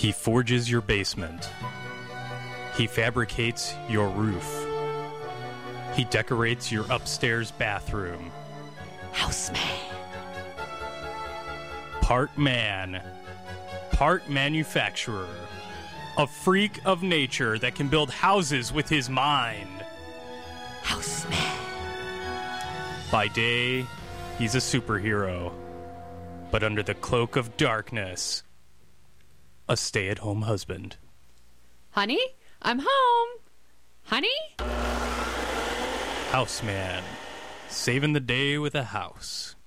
He forges your basement. He fabricates your roof. He decorates your upstairs bathroom. Houseman. Part man, part manufacturer. A freak of nature that can build houses with his mind. Houseman. By day, he's a superhero. But under the cloak of darkness, a stay-at-home husband. Honey, I'm home. Honey? Houseman, saving the day with a house.